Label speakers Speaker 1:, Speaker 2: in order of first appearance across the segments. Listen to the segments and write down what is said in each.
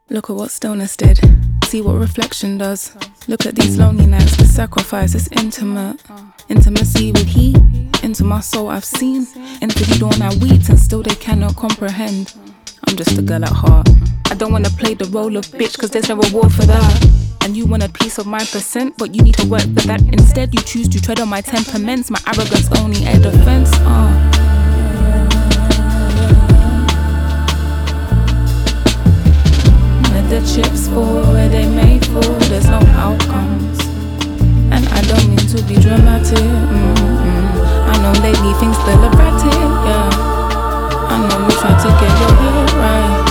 Speaker 1: Look at what stillness did. See what reflection does. Look at these lonely nights. The sacrifice is intimate. Intimacy with heat. Into my soul I've seen. Into the dawn I weep and still they cannot comprehend. I'm just a girl at heart. I don't wanna play the role of bitch cause there's no reward for that. And you want a piece of my percent, but you need to work for that. Instead you choose to tread on my temperaments. My arrogance only a defense. The chips fall where they may fall, there's no outcomes. And I don't mean to be dramatic. I know lately things still erratic, yeah. I know you try to get your head right.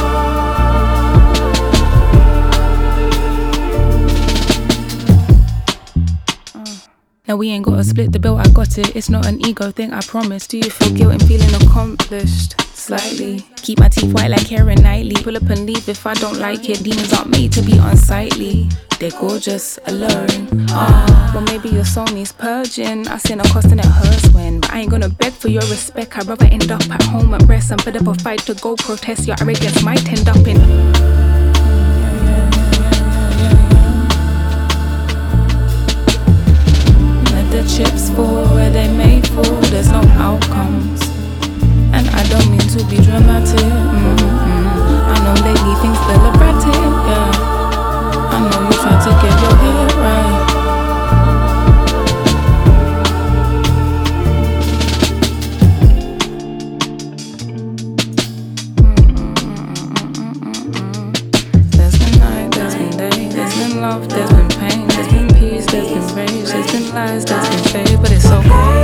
Speaker 1: Now we ain't gotta split the bill, I got it. It's not an ego thing, I promise. Do you feel guilt and feeling accomplished? Slightly. Keep my teeth white like Keira Knightley. Pull up and leave if I don't like it. Demons aren't made to be unsightly. They're gorgeous, alluring. Well maybe your soul needs purging. I seen a cost and it hurts when. But I ain't gonna beg for your respect. I'd rather end up at home and rest and put up a fight to go protest. Your arrogance might end up in Let the chips fall where they may fall. There's no outcomes. And I don't mean to be dramatic. I know lately things still erratic, yeah. I know you try to get your head right. There's been night, there's been day, there's been love, there's been pain, there's been peace, there's been rage, there's been lies, there's been fate, but it's okay.